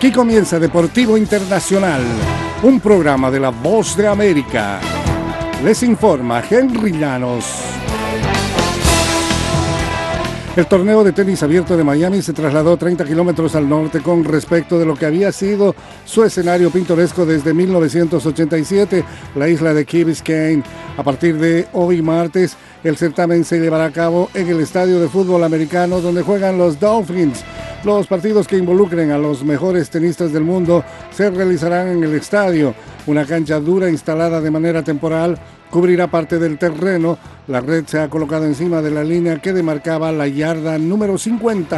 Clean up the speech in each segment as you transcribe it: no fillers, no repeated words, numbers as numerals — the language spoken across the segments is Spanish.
Aquí comienza Deportivo Internacional, un programa de La Voz de América. Les informa Henry Llanos. El torneo de tenis abierto de Miami se trasladó 30 kilómetros al norte con respecto de lo que había sido su escenario pintoresco desde 1987, la isla de Key Biscayne. A partir de hoy martes, el certamen se llevará a cabo en el estadio de fútbol americano donde juegan los Dolphins. Los partidos que involucren a los mejores tenistas del mundo se realizarán en el estadio. Una cancha dura instalada de manera temporal cubrirá parte del terreno. La red se ha colocado encima de la línea que demarcaba la yarda número 50.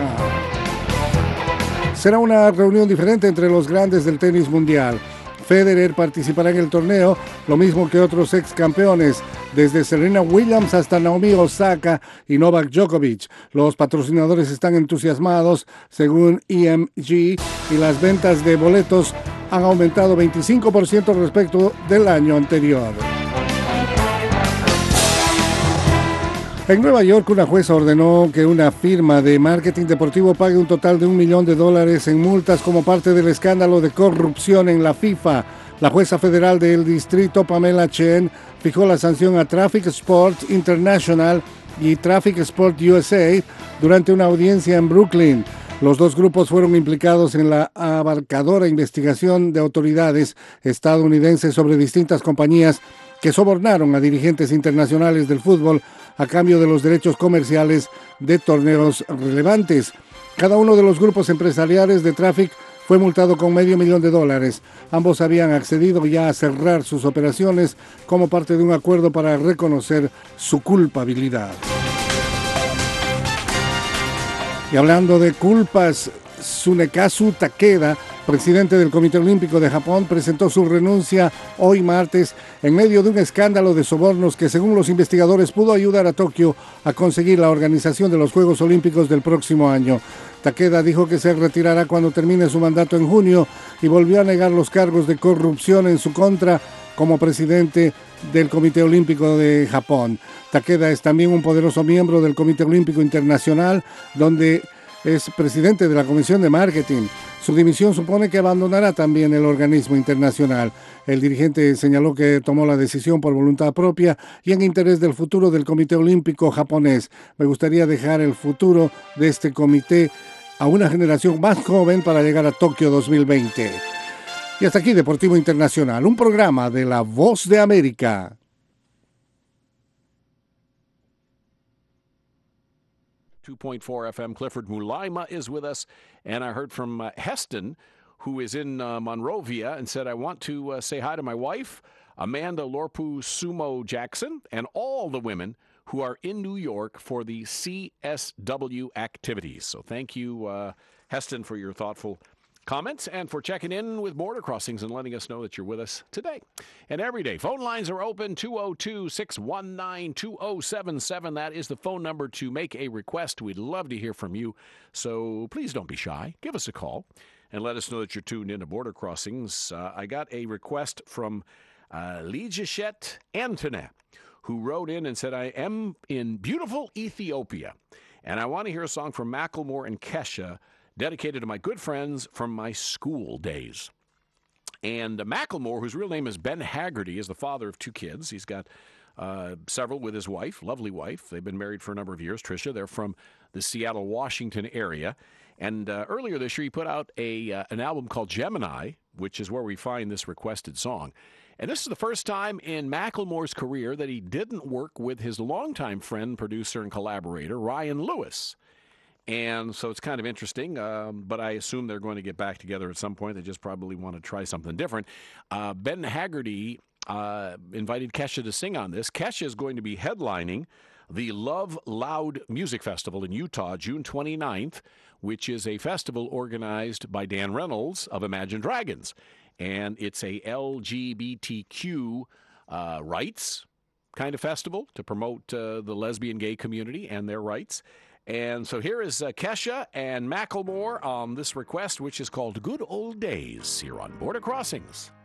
Será una reunión diferente entre los grandes del tenis mundial. Federer participará en el torneo, lo mismo que otros ex campeones, desde Serena Williams hasta Naomi Osaka y Novak Djokovic. Los patrocinadores están entusiasmados, según EMG, y las ventas de boletos han aumentado 25% respecto del año anterior. En Nueva York, una jueza ordenó que una firma de marketing deportivo pague un total de $1 millón en multas como parte del escándalo de corrupción en la FIFA. La jueza federal del distrito, Pamela Chen, fijó la sanción a Traffic Sport International y Traffic Sport USA durante una audiencia en Brooklyn. Los dos grupos fueron implicados en la abarcadora investigación de autoridades estadounidenses sobre distintas compañías que sobornaron a dirigentes internacionales del fútbol a cambio de los derechos comerciales de torneos relevantes. Cada uno de los grupos empresariales de Traffic fue multado con $500,000. Ambos habían accedido ya a cerrar sus operaciones como parte de un acuerdo para reconocer su culpabilidad. Y hablando de culpas, Tsunekazu Takeda, presidente del Comité Olímpico de Japón, presentó su renuncia hoy martes en medio de un escándalo de sobornos que, según los investigadores, pudo ayudar a Tokio a conseguir la organización de los Juegos Olímpicos del próximo año. Takeda dijo que se retirará cuando termine su mandato en junio y volvió a negar los cargos de corrupción en su contra como presidente del Comité Olímpico de Japón. Takeda es también un poderoso miembro del Comité Olímpico Internacional, donde es presidente de la Comisión de Marketing. Su dimisión supone que abandonará también el organismo internacional. El dirigente señaló que tomó la decisión por voluntad propia y en interés del futuro del Comité Olímpico japonés. Me gustaría dejar el futuro de este comité a una generación más joven para llegar a Tokio 2020. Y hasta aquí Deportivo Internacional, un programa de La Voz de América. 2.4 FM. Clifford Mulaima is with us, and I heard from Heston, who is in Monrovia, and said, I want to say hi to my wife, Amanda Lorpu Sumo Jackson, and all the women who are in New York for the CSW activities. So thank you, Heston, for your thoughtful comments and for checking in with Border Crossings and letting us know that you're with us today and every day. Phone lines are open, 202-619-2077. That is the phone number to make a request. We'd love to hear from you, so please don't be shy. Give us a call and let us know that you're tuned in to Border Crossings. I got a request from Lijeshet Antone, who wrote in and said, I am in beautiful Ethiopia, and I want to hear a song from Macklemore and Kesha, dedicated to my good friends from my school days. And Macklemore, whose real name is Ben Haggerty, is the father of two kids. He's got several with his wife, lovely wife. They've been married for a number of years, Tricia. They're from the Seattle, Washington area. And earlier this year, he put out an album called Gemini, which is where we find this requested song. And this is the first time in Macklemore's career that he didn't work with his longtime friend, producer, and collaborator, Ryan Lewis. And so it's kind of interesting, but I assume they're going to get back together at some point. They just probably want to try something different. Ben Haggerty invited Kesha to sing on this. Kesha is going to be headlining the Love Loud Music Festival in Utah, June 29th, which is a festival organized by Dan Reynolds of Imagine Dragons. And it's a LGBTQ rights kind of festival to promote the lesbian gay community and their rights. And so here is Kesha and Macklemore on this request, which is called Good Old Days, here on Border Crossings.